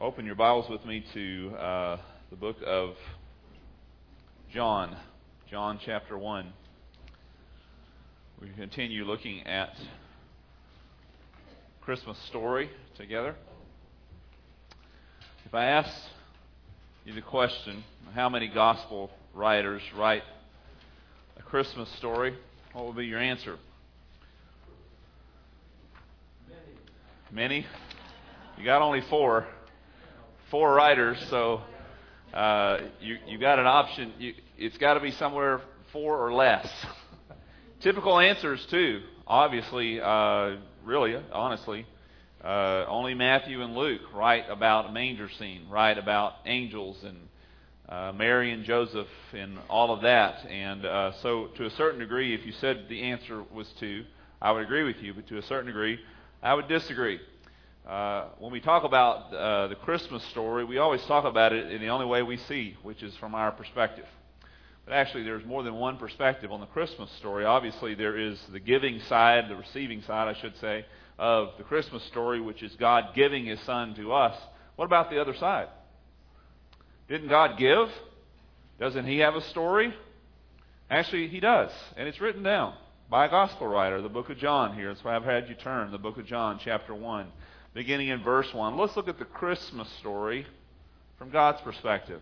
Open your Bibles with me to the book of John chapter 1. We continue looking at Christmas story together. If I asked you the question, how many gospel writers write a Christmas story, what would be your answer? Many? You got only four writers, so you got an option. It's got to be somewhere 4 or less. Typical answers too. Obviously, honestly, only Matthew and Luke write about a manger scene, write about angels and Mary and Joseph and all of that. And so, to a certain degree, if you said the answer was 2, I would agree with you. But to a certain degree, I would disagree. When we talk about the Christmas story, we always talk about it in the only way we see, which is from our perspective. But actually, there's more than one perspective on the Christmas story. Obviously, there is the giving side, the receiving side, I should say, of the Christmas story, which is God giving His Son to us. What about the other side? Didn't God give? Doesn't He have a story? Actually, He does, and it's written down by a gospel writer, the book of John here. That's why I've had you turn, the book of John, chapter 1. Beginning in verse 1. Let's look at the Christmas story from God's perspective.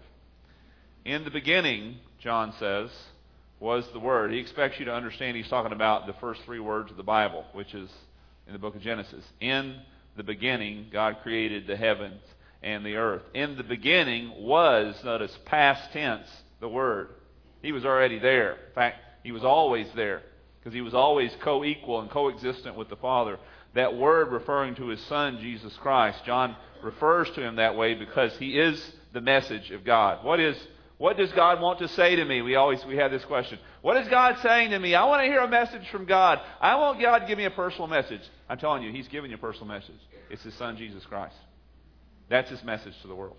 In the beginning, John says, was the Word. He expects you to understand he's talking about the first 3 words of the Bible, which is in the book of Genesis. In the beginning, God created the heavens and the earth. In the beginning was, notice, past tense, the Word. He was already there. In fact, He was always there, because He was always co-equal and coexistent with the Father. That Word referring to His Son, Jesus Christ. John refers to Him that way because He is the message of God. What does God want to say to me? We have this question. What is God saying to me? I want to hear a message from God. I want God to give me a personal message. I'm telling you, He's giving you a personal message. It's His Son, Jesus Christ. That's His message to the world.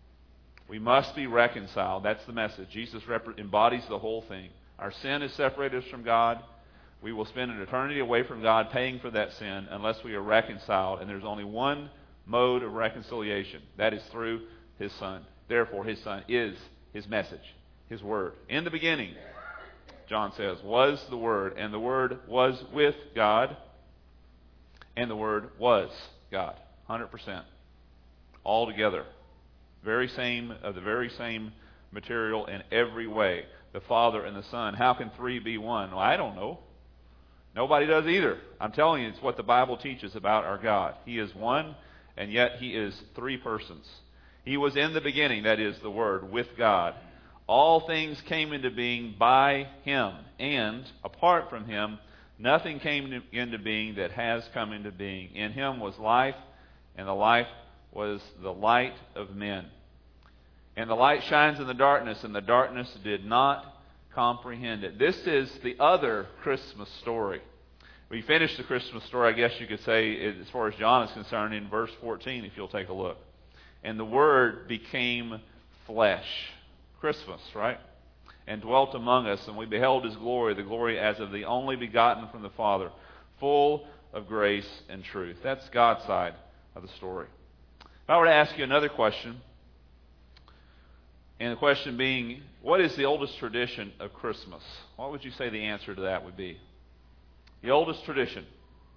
We must be reconciled. That's the message. Jesus embodies the whole thing. Our sin has separated us from God. We will spend an eternity away from God paying for that sin unless we are reconciled. And there's only one mode of reconciliation. That is through His Son. Therefore, His Son is His message, His Word. In the beginning, John says, was the Word. And the Word was with God. And the Word was God. 100%. All together. The very same material in every way. The Father and the Son. How can 3 be 1? Well, I don't know. Nobody does either. I'm telling you, it's what the Bible teaches about our God. He is one, and yet He is 3 persons. He was in the beginning, that is the Word, with God. All things came into being by Him, and apart from Him, nothing came into being that has come into being. In Him was life, and the life was the light of men. And the light shines in the darkness, and the darkness did not comprehend it. This is the other Christmas story. We finished the Christmas story, I guess you could say, as far as John is concerned, in verse 14, if you'll take a look. And the Word became flesh. Christmas, right? And dwelt among us, and we beheld His glory, the glory as of the only begotten from the Father, full of grace and truth. That's God's side of the story. If I were to ask you another question, and the question being, what is the oldest tradition of Christmas? What would you say the answer to that would be? The oldest tradition.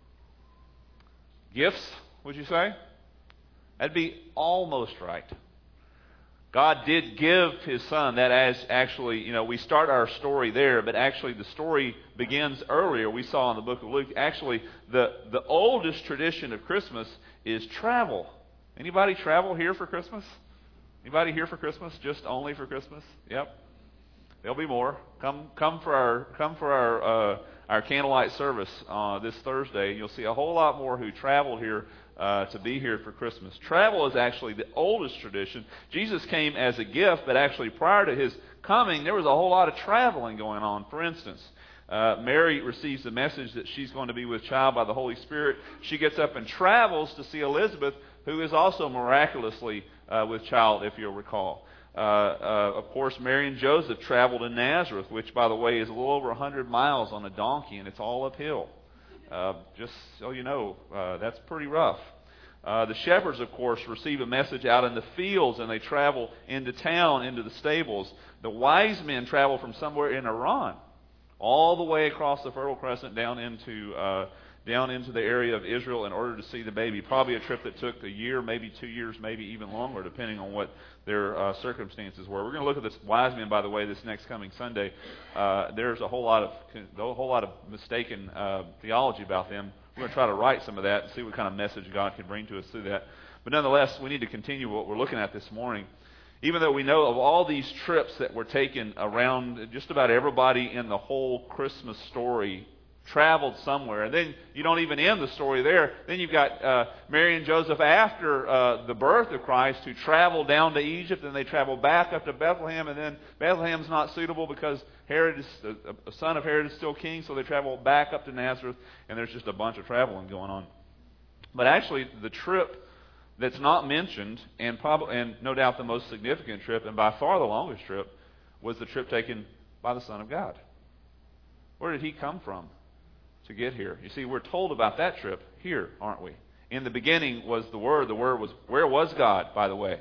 Gifts, would you say? That'd be almost right. God did give His Son. That as actually, we start our story there, but actually the story begins earlier. We saw in the book of Luke, actually the oldest tradition of Christmas is travel. Anybody travel here for Christmas? Anybody here for Christmas? Just only for Christmas? Yep. There'll be more. Come for our candlelight service this Thursday. You'll see a whole lot more who traveled here to be here for Christmas. Travel is actually the oldest tradition. Jesus came as a gift, but actually prior to His coming, there was a whole lot of traveling going on. For instance, Mary receives the message that she's going to be with child by the Holy Spirit. She gets up and travels to see Elizabeth, who is also miraculously with child, if you'll recall. Of course, Mary and Joseph traveled to Nazareth, which, by the way, is a little over 100 miles on a donkey, and it's all uphill. Just so you know, that's pretty rough. The shepherds, of course, receive a message out in the fields, and they travel into town, into the stables. The wise men travel from somewhere in Iran all the way across the Fertile Crescent down into the area of Israel in order to see the baby. Probably a trip that took a year, maybe 2 years, maybe even longer, depending on what their circumstances were. We're going to look at this wise men, by the way, this next coming Sunday. There's a whole lot of mistaken theology about them. We're going to try to write some of that and see what kind of message God can bring to us through that. But nonetheless, we need to continue what we're looking at this morning. Even though we know of all these trips that were taken around, just about everybody in the whole Christmas story traveled somewhere. And then you don't even end the story there. Then you've got Mary and Joseph after the birth of Christ who travel down to Egypt, and they travel back up to Bethlehem, and then Bethlehem's not suitable because Herod is a son of Herod is still king, so they travel back up to Nazareth, and there's just a bunch of traveling going on. But actually, the trip that's not mentioned, and no doubt the most significant trip, and by far the longest trip, was the trip taken by the Son of God. Where did he come from to get here? You see, we're told about that trip here, aren't we? In the beginning was the Word. The Word was, where was God, by the way?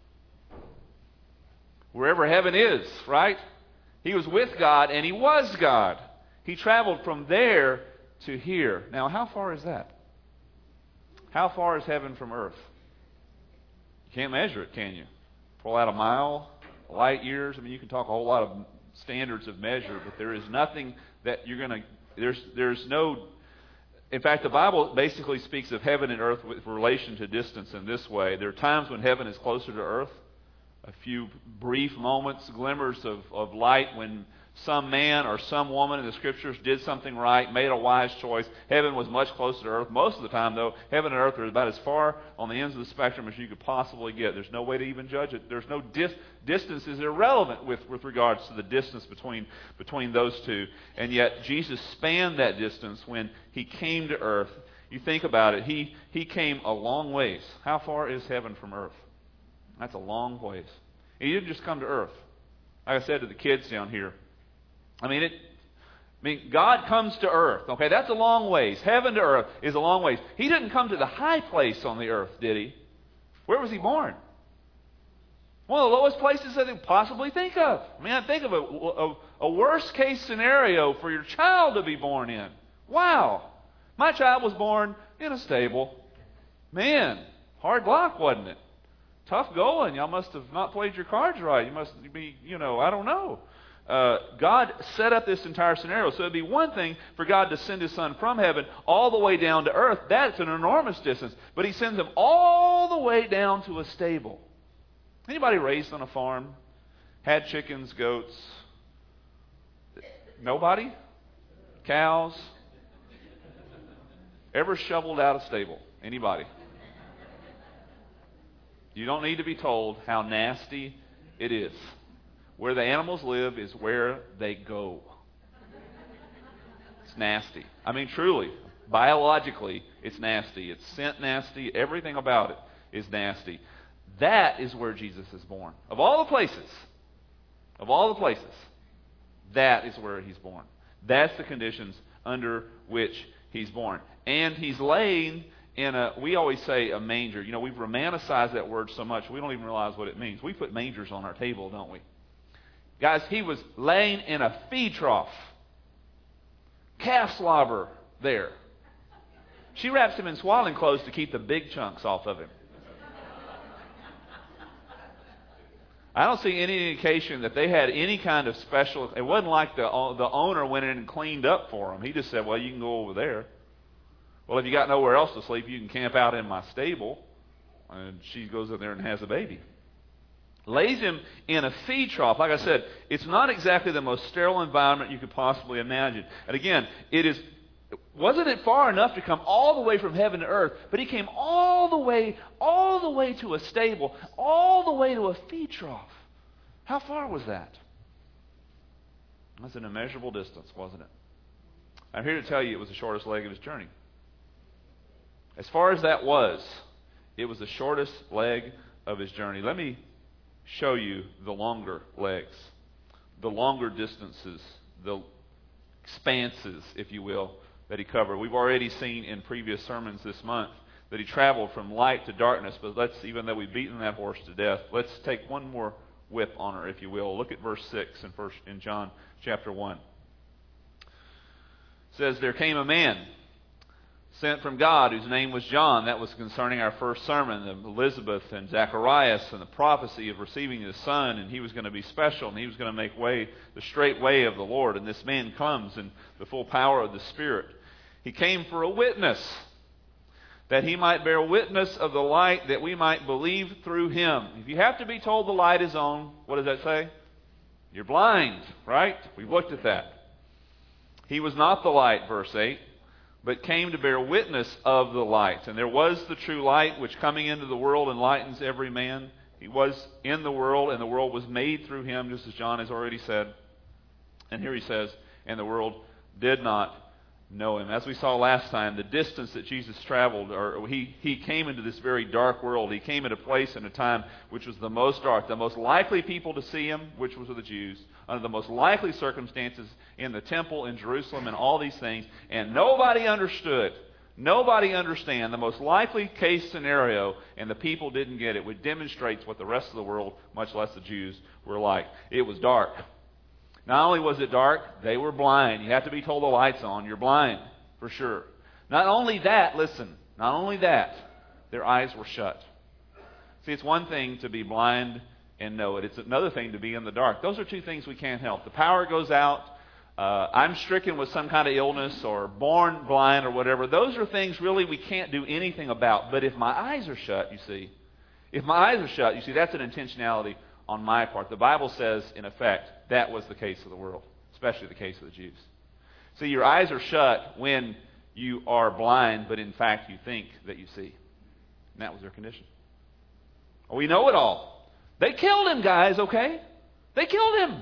Wherever heaven is, right? He was with God, and he was God. He traveled from there to here. Now, how far is that? How far is heaven from earth? You can't measure it, can you? Pull out a mile, light years. I mean, you can talk a whole lot of standards of measure, but there is nothing that you're going to... There's no... In fact, the Bible basically speaks of heaven and earth with relation to distance in this way. There are times when heaven is closer to earth. A few brief moments, glimmers of light when some man or some woman in the Scriptures did something right, made a wise choice. Heaven was much closer to earth. Most of the time, though, heaven and earth are about as far on the ends of the spectrum as you could possibly get. There's no way to even judge it. There's no distance is irrelevant with regards to the distance between those two. And yet, Jesus spanned that distance when he came to earth. You think about it. He came a long ways. How far is heaven from earth? That's a long ways. He didn't just come to earth. Like I said to the kids down here, God comes to earth. Okay, that's a long ways. Heaven to earth is a long ways. He didn't come to the high place on the earth, did he? Where was he born? One of the lowest places that they could possibly think of. I think of a worst case scenario for your child to be born in. Wow. My child was born in a stable. Man, hard luck, wasn't it? Tough going. Y'all must have not played your cards right. You must be, I don't know. God set up this entire scenario. So it'd be one thing for God to send his son from heaven all the way down to earth. That's an enormous distance. But he sends him all the way down to a stable. Anybody raised on a farm? Had chickens, goats? Nobody? Cows? Ever shoveled out a stable? Anybody? You don't need to be told how nasty it is. Where the animals live is where they go. It's nasty. Truly, biologically, it's nasty. It's scent nasty. Everything about it is nasty. That is where Jesus is born. Of all the places, that is where he's born. That's the conditions under which he's born. And he's laying in we always say a manger. We've romanticized that word so much we don't even realize what it means. We put mangers on our table, don't we? Guys, he was laying in a feed trough. Calf slobber there. She wraps him in swaddling clothes to keep the big chunks off of him. I don't see any indication that they had any kind of special... It wasn't like the owner went in and cleaned up for him. He just said, well, you can go over there. Well, if you got nowhere else to sleep, you can camp out in my stable. And she goes in there and has a baby. Lays him in a feed trough. Like I said, it's not exactly the most sterile environment you could possibly imagine. And again, wasn't it far enough to come all the way from heaven to earth? But he came all the way to a stable, all the way to a feed trough. How far was that? That's an immeasurable distance, wasn't it? I'm here to tell you it was the shortest leg of his journey. As far as that was, it was the shortest leg of his journey. Let me show you the longer legs, the longer distances, the expanses, if you will, that he covered. We've already seen in previous sermons this month that he traveled from light to darkness. But even though we've beaten that horse to death, let's take one more whip on her, if you will. Look at verse 6 in John chapter 1. It says, there came a man sent from God, whose name was John. That was concerning our first sermon, of Elizabeth and Zacharias, and the prophecy of receiving the Son, and he was going to be special, and he was going to make way, the straight way of the Lord. And this man comes in the full power of the Spirit. He came for a witness, that he might bear witness of the light, that we might believe through him. If you have to be told the light is on, what does that say? You're blind, right? We've looked at that. He was not the light, verse 8, but came to bear witness of the light. And there was the true light, which coming into the world enlightens every man. He was in the world, and the world was made through him, just as John has already said. And here he says, and the world did not know him. As we saw last time, the distance that Jesus traveled, or he came into this very dark world. He came at a place and a time which was the most dark. The most likely people to see him, which was the Jews, under the most likely circumstances in the temple in Jerusalem and all these things. And nobody understood. Nobody understand the most likely case scenario, and the people didn't get it, which demonstrates what the rest of the world, much less the Jews, were like. It was dark. Not only was it dark, they were blind. You have to be told the light's on. You're blind, for sure. Not only that, listen, not only that, their eyes were shut. See, it's one thing to be blind and know it. It's another thing to be in the dark. Those are two things we can't help. The power goes out. I'm stricken with some kind of illness or born blind or whatever. Those are things really we can't do anything about. But if my eyes are shut, you see, that's an intentionality on my part. The Bible says, in effect, that was the case of the world, especially the case of the Jews. See, your eyes are shut when you are blind, but in fact you think that you see. And that was their condition. We know it all. They killed him, guys, okay? They killed him.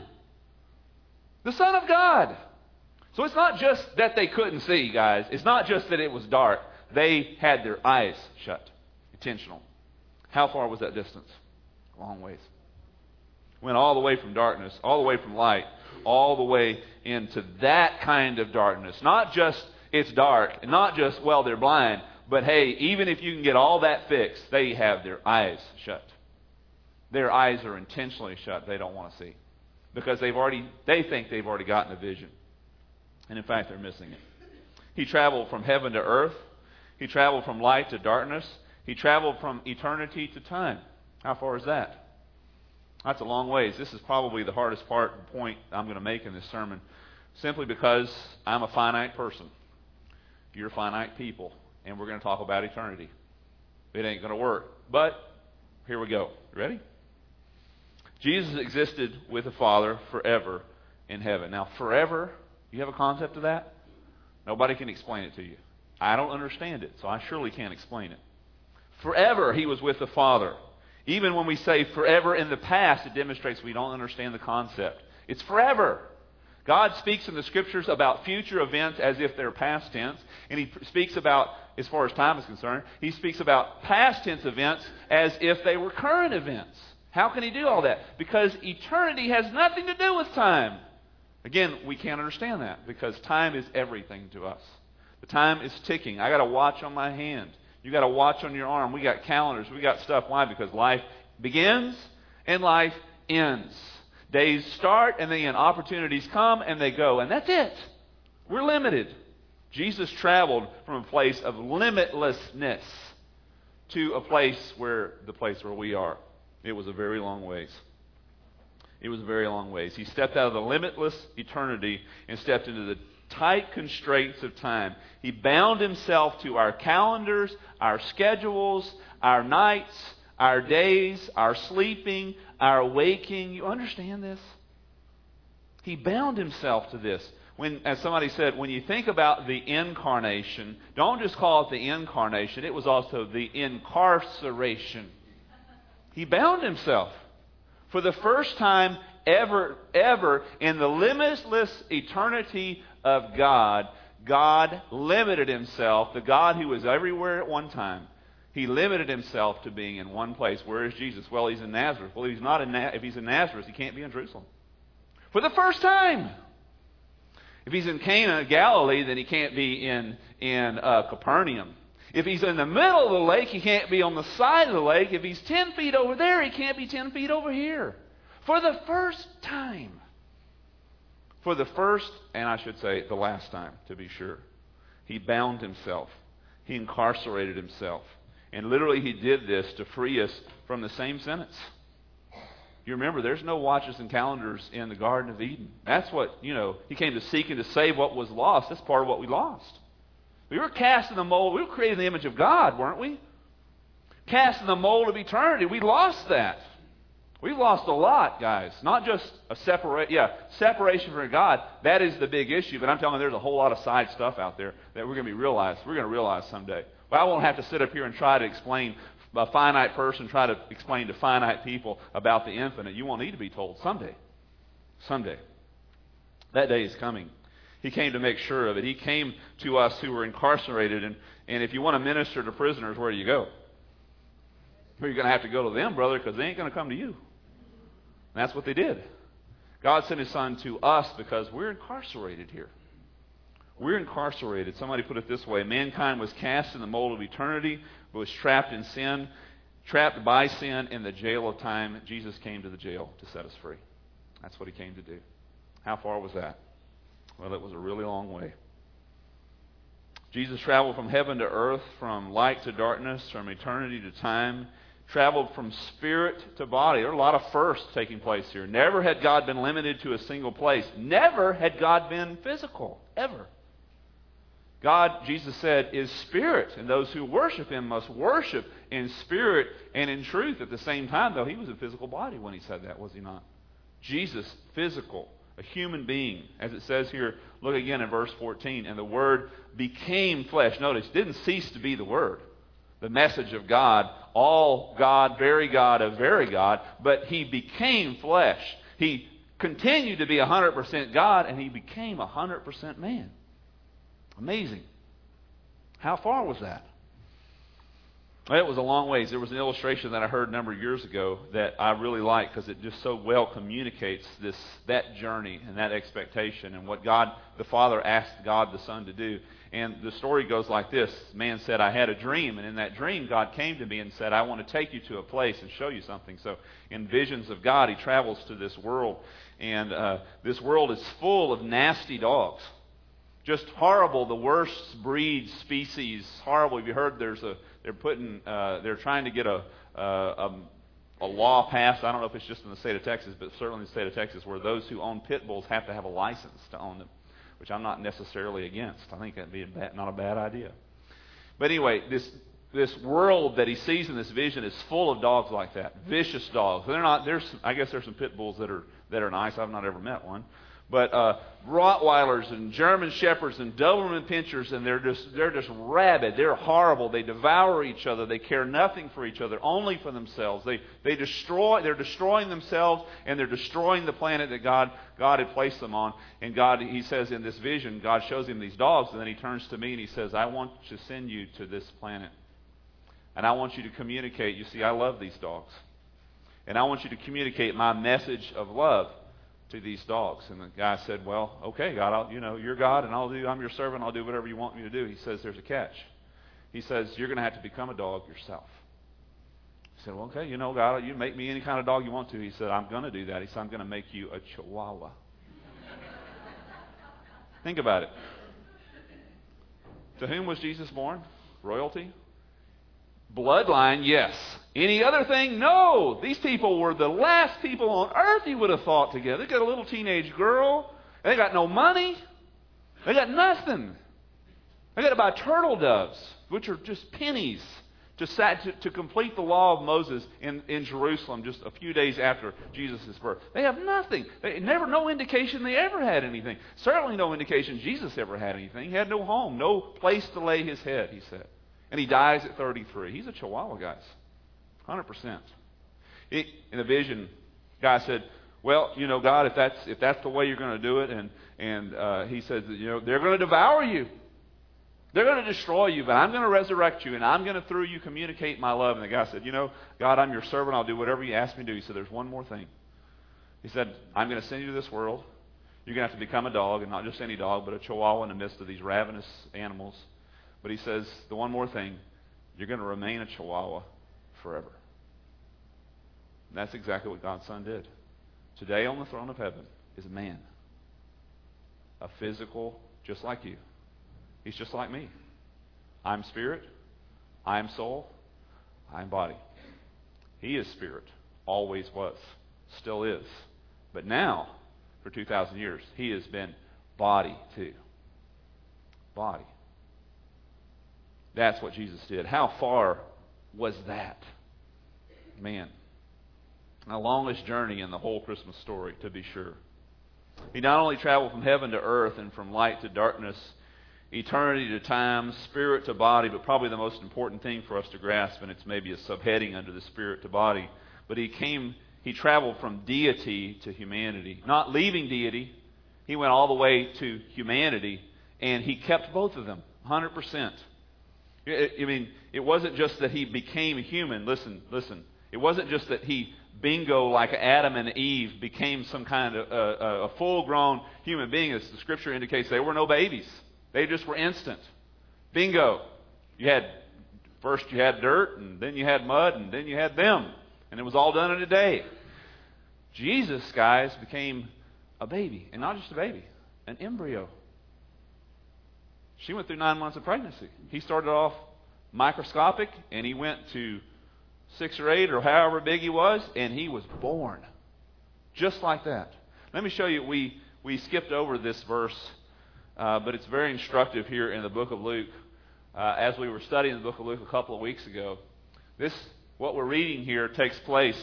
The Son of God. So it's not just that they couldn't see, guys. It's not just that it was dark. They had their eyes shut. Intentional. How far was that distance? A long ways. Went all the way from darkness, all the way from light, all the way into that kind of darkness. Not just it's dark, and not just, well, they're blind, but hey, even if you can get all that fixed, they have their eyes shut. Their eyes are intentionally shut. They don't want to see. Because they think they've already gotten a vision. And in fact, they're missing it. He traveled from heaven to earth. He traveled from light to darkness. He traveled from eternity to time. How far is that? That's a long ways. This is probably the hardest point I'm going to make in this sermon, simply because I'm a finite person. You're finite people, and we're going to talk about eternity. It ain't going to work. But here we go. Ready? Jesus existed with the Father forever in heaven. Now, forever, you have a concept of that? Nobody can explain it to you. I don't understand it, so I surely can't explain it. Forever, he was with the Father. Even when we say forever in the past, it demonstrates we don't understand the concept. It's forever. God speaks in the Scriptures about future events as if they're past tense. And he speaks about, as far as time is concerned, he speaks about past tense events as if they were current events. How can he do all that? Because eternity has nothing to do with time. Again, we can't understand that because time is everything to us. The time is ticking. I got a watch on my hand. You got a watch on your arm. We got calendars. We got stuff. Why? Because life begins and life ends. Days start and they end. Opportunities come and they go. And that's it. We're limited. Jesus traveled from a place of limitlessness to the place where we are. It was a very long ways. It was a very long ways. He stepped out of the limitless eternity and stepped into the tight constraints of time. He bound himself to our calendars, our schedules, our nights, our days, our sleeping, our waking. You understand this? He bound himself to this. When, as somebody said, when you think about the incarnation, don't just call it the incarnation. It was also the incarceration. He bound himself. For the first time ever in the limitless eternity of God, God limited himself. The God who was everywhere at one time, he limited himself to being in one place. Where is Jesus? Well, he's in Nazareth. Well, he's not if he's in Nazareth, he can't be in Jerusalem. For the first time. If he's in Cana, Galilee, then he can't be in Capernaum. If he's in the middle of the lake, he can't be on the side of the lake. If he's 10 feet over there, he can't be 10 feet over here. For the first time. For the first, and I should say the last time, to be sure. He bound himself. He incarcerated himself. And literally he did this to free us from the same sentence. You remember, there's no watches and calendars in the Garden of Eden. That's what, he came to seek and to save what was lost. That's part of what we lost. We were cast in the mold. We were created in the image of God, weren't we? Cast in the mold of eternity. We lost that. We've lost a lot, guys. Not just a separation from God. That is the big issue. But I'm telling you, there's a whole lot of side stuff out there that we're going to realize someday. But I won't have to sit up here and try to explain a finite person, try to explain to finite people about the infinite. You won't need to be told someday. Someday. That day is coming. He came to make sure of it. He came to us who were incarcerated. And if you want to minister to prisoners, where do you go? Well, you're going to have to go to them, brother, because they ain't going to come to you. And that's what they did. God sent His Son to us because we're incarcerated here. We're incarcerated. Somebody put it this way. Mankind was cast in the mold of eternity, but was trapped in sin, trapped by sin in the jail of time. Jesus came to the jail to set us free. That's what He came to do. How far was that? Well, it was a really long way. Jesus traveled from heaven to earth, from light to darkness, from eternity to time, traveled from spirit to body. There are a lot of firsts taking place here. Never had God been limited to a single place. Never had God been physical, ever. God, Jesus said, is spirit, and those who worship Him must worship in spirit and in truth. At the same time, though, He was a physical body when He said that, was He not? Jesus, physical, a human being. As it says here, look again in verse 14, and the Word became flesh. Notice, it didn't cease to be the Word. The message of God, all God, very God of very God, but He became flesh. He continued to be 100% God, and He became 100% man. Amazing. How far was that? Well, it was a long ways. There was an illustration that I heard a number of years ago that I really like because it just so well communicates that journey and that expectation and what God the Father asked God the Son to do. And the story goes like this. Man said, I had a dream, and in that dream God came to me and said, I want to take you to a place and show you something. So in visions of God, He travels to this world, and this world is full of nasty dogs. Just horrible, the worst breed, species, horrible. Have you heard they're trying to get a law passed. I don't know if it's just in the state of Texas, but certainly in the state of Texas, where those who own pit bulls have to have a license to own them, which I'm not necessarily against. I think that'd be not a bad idea. But anyway, this world that he sees in this vision is full of dogs like that, vicious dogs. I guess there's some pit bulls that are nice. I've not ever met one. But Rottweilers and German Shepherds and Doberman Pinschers, and they're just rabid. They're horrible. They devour each other. They care nothing for each other, only for themselves. They're destroying themselves, and they're destroying the planet that God had placed them on. And God, He says in this vision, God shows him these dogs, and then He turns to me and He says, I want to send you to this planet. And I want you to communicate. You see, I love these dogs. And I want you to communicate my message of love to these dogs. And the guy said, well, okay, God, you're God, and I'm your servant. I'll do whatever you want me to do. He says, there's a catch. He says, you're going to have to become a dog yourself. He said, well, okay, God, you make me any kind of dog you want to. He said, I'm going to do that. He said, I'm going to make you a Chihuahua. Think about it. To whom was Jesus born? Royalty? Bloodline, yes. Any other thing? No. These people were the last people on earth you would have thought together. They got a little teenage girl. They got no money. They got nothing. They got to buy turtle doves, which are just pennies, to complete the law of Moses in Jerusalem just a few days after Jesus' birth. They have nothing. No indication they ever had anything. Certainly no indication Jesus ever had anything. He had no home, no place to lay his head, he said. And he dies at 33. He's a Chihuahua, guys. 100%. In the vision, guy said, well, God, if that's the way you're going to do it, and he says, they're going to devour you. They're going to destroy you, but I'm going to resurrect you, and I'm going to, through you, communicate my love. And the guy said, God, I'm your servant. I'll do whatever you ask me to do. He said, there's one more thing. He said, I'm going to send you to this world. You're going to have to become a dog, and not just any dog, but a Chihuahua in the midst of these ravenous animals. But he says the one more thing, you're going to remain a Chihuahua forever. And that's exactly what God's Son did. Today on the throne of heaven is a man. A physical, just like you. He's just like me. I'm spirit. I am soul. I am body. He is spirit. Always was. Still is. But now, for 2,000 years, he has been body too. Body. That's what Jesus did. How far was that? Man. The longest journey in the whole Christmas story, to be sure. He not only traveled from heaven to earth and from light to darkness, eternity to time, spirit to body, but probably the most important thing for us to grasp, and it's maybe a subheading under the spirit to body, but he traveled from deity to humanity. Not leaving deity, he went all the way to humanity, and he kept both of them, 100%. I mean, it wasn't just that he became a human. Listen. It wasn't just that he, bingo, like Adam and Eve, became some kind of a full-grown human being. As the Scripture indicates, they were no babies. They just were instant. Bingo. First you had dirt, and then you had mud, and then you had them. And it was all done in a day. Jesus, guys, became a baby. And not just a baby, an embryo. She went through 9 months of pregnancy. He started off microscopic, and he went to 6 or 8 or however big he was, and he was born. Just like that. Let me show you, we skipped over this verse, but it's very instructive here in the book of Luke. As we were studying the book of Luke a couple of weeks ago, what we're reading here takes place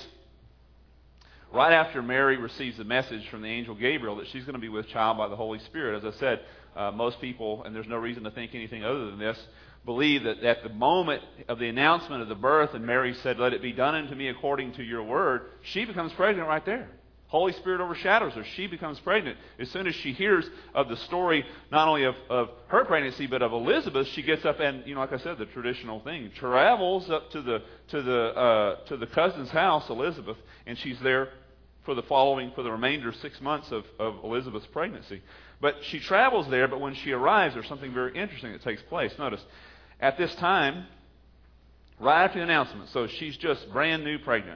right after Mary receives the message from the angel Gabriel that she's going to be with child by the Holy Spirit. As I said, most people, and there's no reason to think anything other than this, believe that at the moment of the announcement of the birth, and Mary said, "Let it be done unto me according to your word," she becomes pregnant right there. Holy Spirit overshadows her. She becomes pregnant. As soon as she hears of the story, not only of her pregnancy, but of Elizabeth, she gets up and, like I said, the traditional thing, travels up to the cousin's house, Elizabeth, and she's there for the remainder 6 months of Elizabeth's pregnancy. But she travels there, but when she arrives, there's something very interesting that takes place. Notice, at this time, right after the announcement, so she's just brand new pregnant,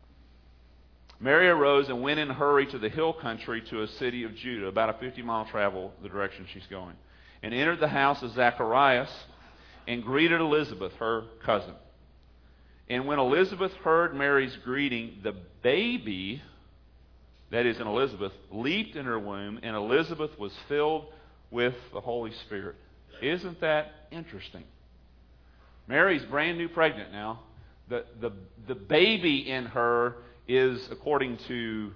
Mary arose and went in a hurry to the hill country to a city of Judah, about a 50-mile travel the direction she's going, and entered the house of Zacharias and greeted Elizabeth, her cousin. And when Elizabeth heard Mary's greeting, the baby, that is in Elizabeth, leaped in her womb, and Elizabeth was filled with the Holy Spirit. Isn't that interesting? Mary's brand new pregnant now. The baby in her is, according to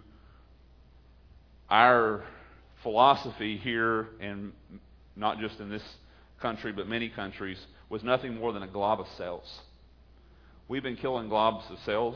our philosophy here, and not just in this country, but many countries, was nothing more than a glob of cells. We've been killing globs of cells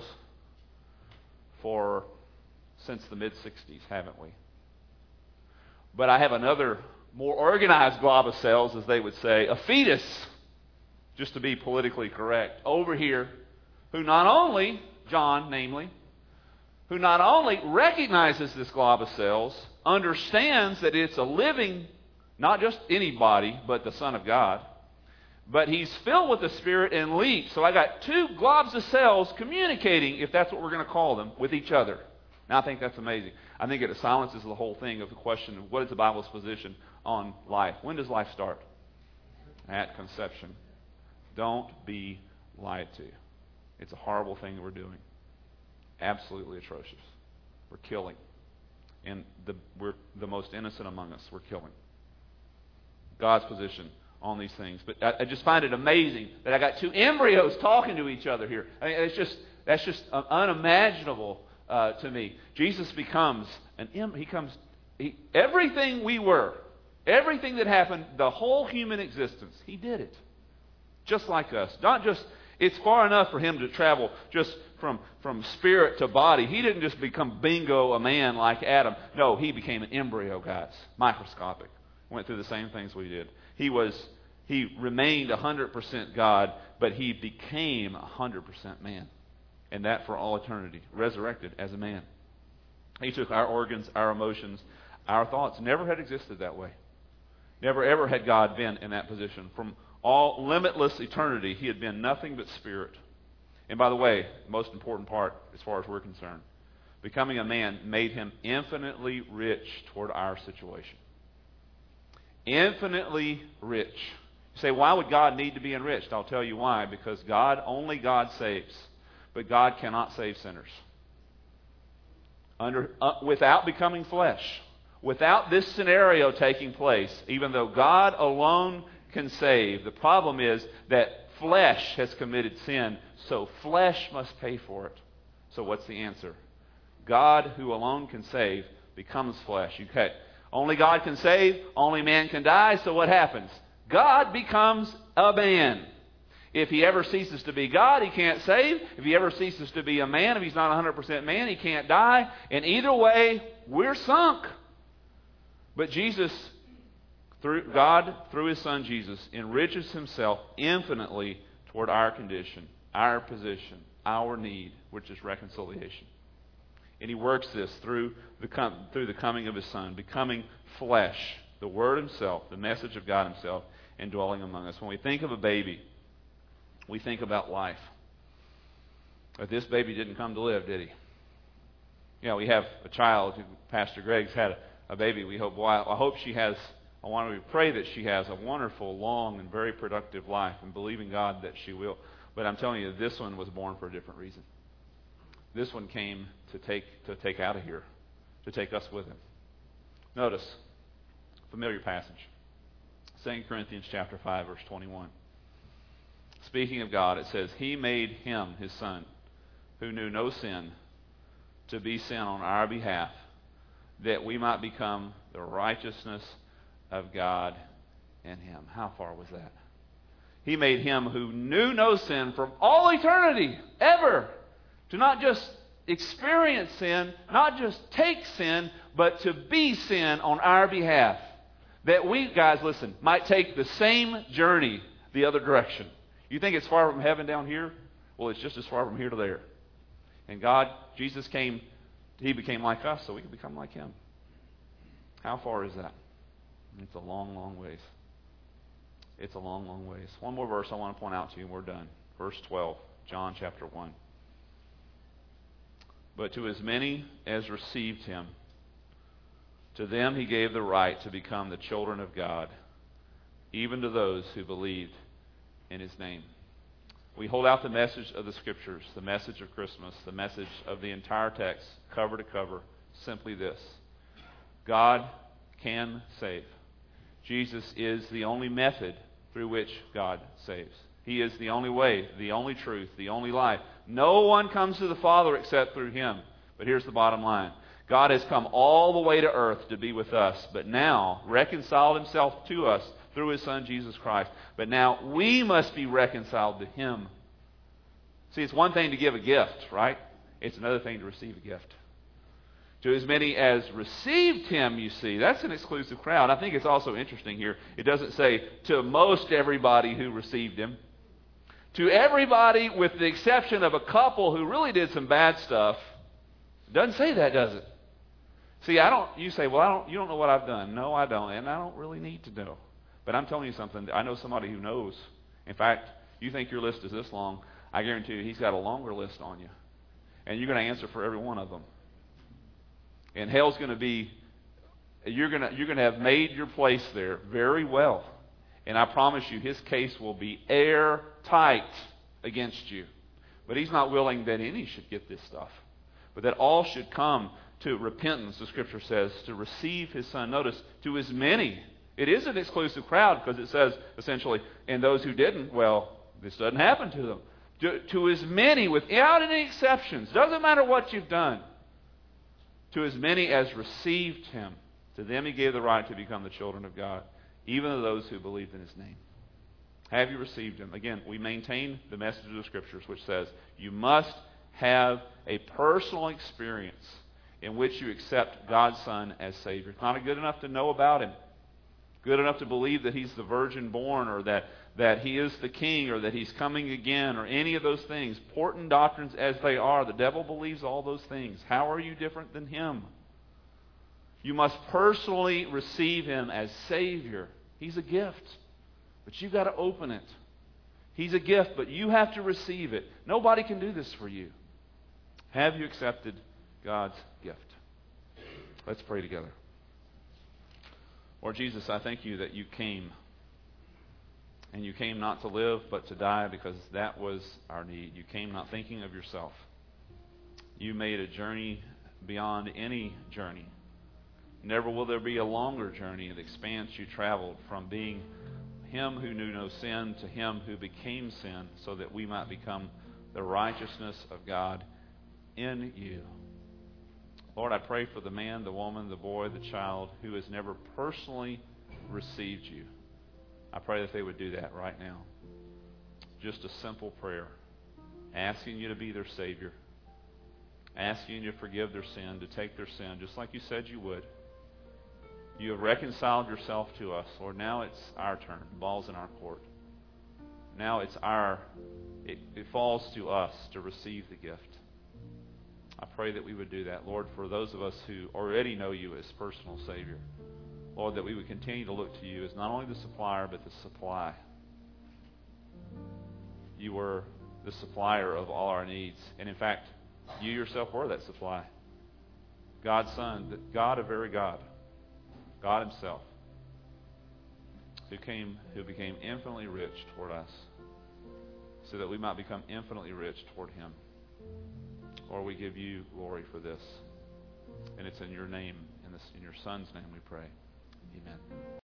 since the mid-60s, haven't we? But I have another, more organized glob of cells, as they would say, a fetus, just to be politically correct, over here, who not only, John namely, who not only recognizes this glob of cells, understands that it's a living, not just any body, but the Son of God, but he's filled with the Spirit and leaps. So I got 2 globs of cells communicating, if that's what we're going to call them, with each other. Now I think that's amazing. I think it silences the whole thing of the question of what is the Bible's position on life. When does life start? At conception. Don't be lied to. It's a horrible thing that we're doing. Absolutely atrocious. We're killing. And we're the most innocent among us. We're killing. God's position on these things. But I just find it amazing that I got 2 embryos talking to each other here. I mean, that's just unimaginable to me. Jesus becomes everything we were, everything that happened, the whole human existence, he did it. Just like us. Not just, it's far enough for him to travel just from spirit to body. He didn't just become bingo a man like Adam. No, he became an embryo, guys. Microscopic. Went through the same things we did. He remained 100% God, but he became 100% man. And that for all eternity. Resurrected as a man. He took our organs, our emotions, our thoughts. Never had existed that way. Never ever had God been in that position. From all limitless eternity, he had been nothing but spirit. And by the way, most important part as far as we're concerned, becoming a man made him infinitely rich toward our situation. Infinitely rich. You say, why would God need to be enriched? I'll tell you why. Because only God saves. But God cannot save sinners. Without becoming flesh. Without this scenario taking place, even though God alone can save, the problem is that flesh has committed sin, so flesh must pay for it. So what's the answer? God, who alone can save, becomes flesh. Okay. Only God can save, only man can die, so what happens? God becomes a man. If he ever ceases to be God, he can't save. If he ever ceases to be a man, if he's not 100% man, he can't die. And either way, we're sunk. But Jesus, God, through his Son Jesus, enriches himself infinitely toward our condition, our position, our need, which is reconciliation. And he works this through the coming of his Son, becoming flesh, the Word himself, the message of God himself, and dwelling among us. When we think of a baby, we think about life. But this baby didn't come to live, did he? Yeah, we have a child who Pastor Greg's had a baby. We hope. Well, I hope she has. I want to pray that she has a wonderful, long, and very productive life, and believing God that she will. But I'm telling you, this one was born for a different reason. This one came to take out of here, to take us with him. Notice, familiar passage, 2 Corinthians chapter 5, verse 21. Speaking of God, it says, He made him, his Son, who knew no sin, to be sin on our behalf, that we might become the righteousness of God in him. How far was that? He made him who knew no sin from all eternity, ever, to not just experience sin, not just take sin, but to be sin on our behalf. That we, guys, listen, might take the same journey the other direction. You think it's far from heaven down here? Well, it's just as far from here to there. And God, Jesus came, he became like us so we could become like him. How far is that? It's a long, long ways. It's a long, long ways. One more verse I want to point out to you and we're done. Verse 12, John chapter 1. But to as many as received him, to them he gave the right to become the children of God, even to those who believed in his name. We hold out the message of the Scriptures, the message of Christmas, the message of the entire text, cover to cover, simply this. God can save. Jesus is the only method through which God saves. He is the only way, the only truth, the only life. No one comes to the Father except through him. But here's the bottom line. God has come all the way to earth to be with us, but now reconciled himself to us through his Son, Jesus Christ. But now we must be reconciled to him. See, it's one thing to give a gift, right? It's another thing to receive a gift. To as many as received him, you see, that's an exclusive crowd. I think it's also interesting here. It doesn't say to most everybody who received him. To everybody with the exception of a couple who really did some bad stuff. It doesn't say that, does it? See, you say, well, you don't know what I've done. No, I don't. And I don't really need to know. But I'm telling you something. I know somebody who knows. In fact, you think your list is this long. I guarantee you he's got a longer list on you. And you're going to answer for every one of them. And hell's going to be, you're going to have made your place there very well. And I promise you, his case will be airtight against you. But he's not willing that any should get this stuff. But that all should come to repentance, the Scripture says, to receive his Son. Notice, to as many. It is an exclusive crowd because it says, essentially, and those who didn't, well, this doesn't happen to them. To as many, without any exceptions, doesn't matter what you've done, to as many as received him, to them he gave the right to become the children of God, even to those who believed in his name. Have you received him? Again, we maintain the message of the Scriptures, which says you must have a personal experience in which you accept God's Son as Savior. It's not good enough to know about him, good enough to believe that he's the virgin born, or that he is the king, or that he's coming again, or any of those things. Important doctrines as they are, the devil believes all those things. How are you different than him? You must personally receive him as Savior. He's a gift. But you've got to open it. He's a gift, but you have to receive it. Nobody can do this for you. Have you accepted God's gift? Let's pray together. Lord Jesus, I thank you that you came. And you came not to live, but to die, because that was our need. You came not thinking of yourself. You made a journey beyond any journey. Never will there be a longer journey in the expanse you traveled from being Him who knew no sin to Him who became sin, so that we might become the righteousness of God in you. Lord, I pray for the man, the woman, the boy, the child who has never personally received you. I pray that they would do that right now. Just a simple prayer, asking you to be their Savior, asking you to forgive their sin, to take their sin, just like you said you would. You have reconciled yourself to us. Lord, now it's our turn. The ball's in our court. Now it falls to us to receive the gift. I pray that we would do that. Lord, for those of us who already know you as personal Savior, Lord, that we would continue to look to you as not only the supplier, but the supply. You were the supplier of all our needs. And in fact, you yourself were that supply. God's Son, God, a very God, God Himself, who became infinitely rich toward us, so that we might become infinitely rich toward Him. Lord, we give you glory for this. And it's in your name, in your Son's name we pray. Amen.